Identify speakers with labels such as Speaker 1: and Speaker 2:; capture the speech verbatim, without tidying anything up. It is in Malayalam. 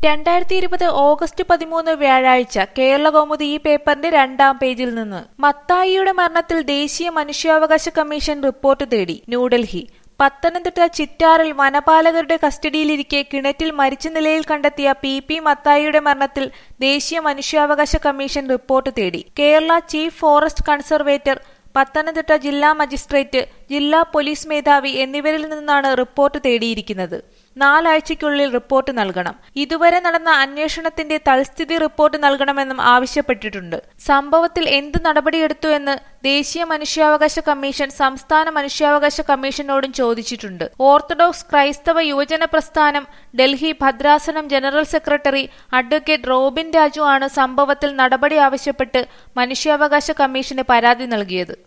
Speaker 1: രണ്ടായിരത്തി ഇരുപത് ഓഗസ്റ്റ് പതിമൂന്ന് വ്യാഴാഴ്ച കേരളകൗമുദി ഈ പേപ്പറിന്റെ രണ്ടാം പേജിൽ നിന്ന് മത്തായിയുടെ മരണത്തിൽ ദേശീയ മനുഷ്യാവകാശ കമ്മീഷൻ റിപ്പോർട്ട് തേടി. ന്യൂഡൽഹി. പത്തനംതിട്ട ചിറ്റാറിൽ വനപാലകരുടെ കസ്റ്റഡിയിലിരിക്കെ കിണറ്റിൽ മരിച്ച നിലയിൽ കണ്ടെത്തിയ പി പി മത്തായിയുടെ മരണത്തിൽ ദേശീയ മനുഷ്യാവകാശ കമ്മീഷൻ റിപ്പോർട്ട് തേടി. Kerala chief forest conservator, Pathanamthitta ജില്ലാ മജിസ്ട്രേറ്റ്, ജില്ലാ പോലീസ് മേധാവി എന്നിവരിൽ നിന്നാണ് റിപ്പോർട്ട് തേടിയിരിക്കുന്നത്. നാലാഴ്ചയ്ക്കുള്ളിൽ റിപ്പോർട്ട് നൽകണം. ഇതുവരെ നടന്ന അന്വേഷണത്തിന്റെ തൽസ്ഥിതി റിപ്പോർട്ട് നൽകണമെന്നും ആവശ്യപ്പെട്ടിട്ടുണ്ട്. സംഭവത്തിൽ എന്ത് നടപടിയെടുത്തു എന്ന് ദേശീയ മനുഷ്യാവകാശ കമ്മീഷൻ സംസ്ഥാന മനുഷ്യാവകാശ കമ്മീഷനോടും ചോദിച്ചിട്ടുണ്ട്. ഓർത്തഡോക്സ് ക്രൈസ്തവ യുവജന പ്രസ്ഥാനം ഡൽഹി ഭദ്രാസനം general secretary advocate Robin Raju ആണ് സംഭവത്തിൽ നടപടി ആവശ്യപ്പെട്ട് മനുഷ്യാവകാശ കമ്മീഷന് പരാതി നൽകിയത്.